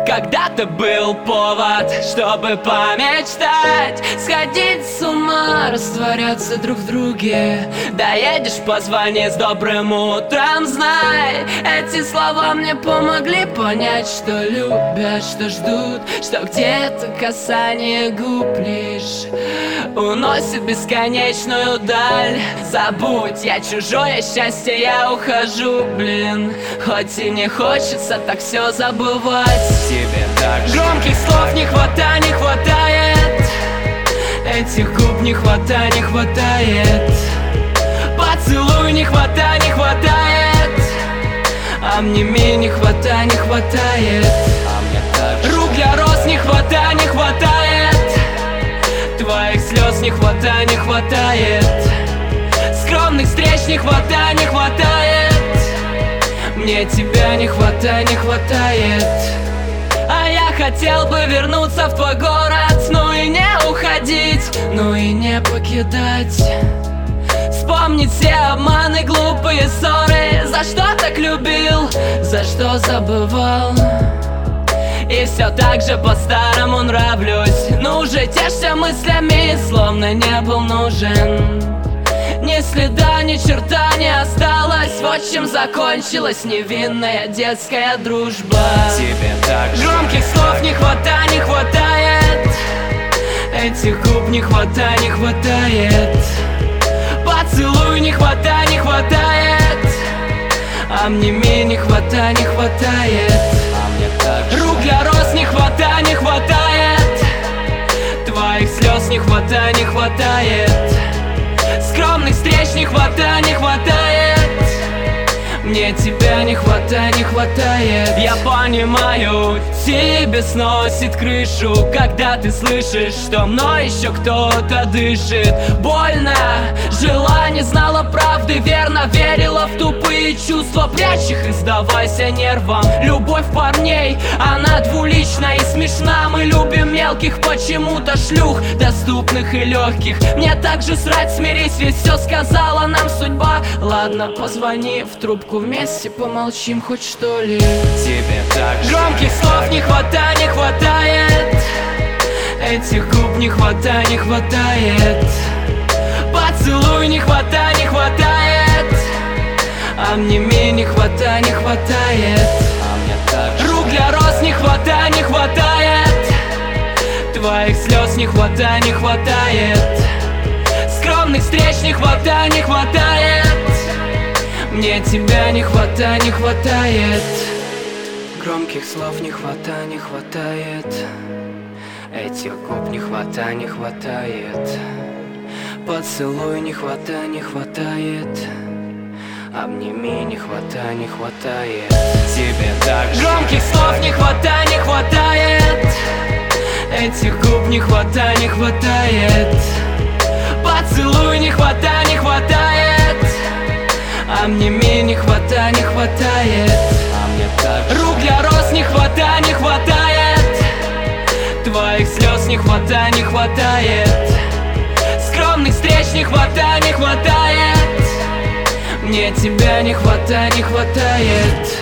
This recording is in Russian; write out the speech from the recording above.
Когда-то был повод, чтобы помечтать, сходить с ума, растворяться друг в друге. Доедешь, позвони с добрым утром, знай, эти слова мне помогли понять, что любят, что ждут, что где-то касание губ лишь уносит бесконечную даль. Забудь, я чужое счастье, я ухожу, блин. Хоть и не хочется так все забывать. Тебе так Громких слов не хватает, не хватает. Этих губ не хватает, не хватает. Поцелуй не хватает, не хватает. Обними не хватает, не хватает. А мне так Рук для роз не хватает, не хватает. Твоих слез не хватает, не хватает. Скромных встреч не хватает, не хватает. Мне тебя не хватает, не хватает. А я хотел бы вернуться в твой город, ну и не уходить, ну и не покидать. Вспомнить все обманы, глупые ссоры. За что так любил, за что забывал. И все так же по-старому нравлюсь. Ну уже тешься мыслями, словно не был нужен. Ни следа, ни черта не осталось. Вот чем закончилась невинная детская дружба. Тебе так Громких слов не хватает, не хватает. Этих губ не хватает, не хватает. Поцелуй не хватает, не хватает. Обними не хватает, не хватает. А мне так Рук для роз не хватает, не хватает. Твоих слез не хватает, не хватает. Скромных встреч не хватает, не хватает. Мне тебя не хватает, не хватает. Я понимаю, тебе сносит крышу, когда ты слышишь, что мной еще кто-то дышит. Больно, жила, не знала правды, верно верила в тупые чувства. Прячь их и сдавайся нервам. Любовь парней, она двулична и смешна. Мы любим мелких, почему-то шлюх, доступных и легких. Мне так же срать, смирись, ведь все сказала нам судьба. Ладно, позвони в трубку, вместе помолчим хоть что ли. Тебе так Громких слов не хватает, не хватает. Этих губ не хватает, не хватает. Поцелуй не хватает, не хватает. Обними не хватает, не хватает. А мне так Рук для роз не хватает, не хватает. Твоих слез не хватает, не хватает. Скромных встреч не хватает, не хватает. Мне тебя не хватает, не хватает. Громких слов не хватает, не хватает. Этих губ не хватает, не хватает. Поцелуй не хватает, не хватает. Обними не хватает, не хватает. Тебе так Громких слов не хватает, не хватает. Этих губ не хватает, не хватает. Поцелуй не хватает, не хватает. Обними не хватает, не хватает. А мне так Рук для роз не хватает, не хватает. Твоих слез не хватает, не хватает. Скромных встреч не хватает, не хватает. Мне тебя не хватает, не хватает.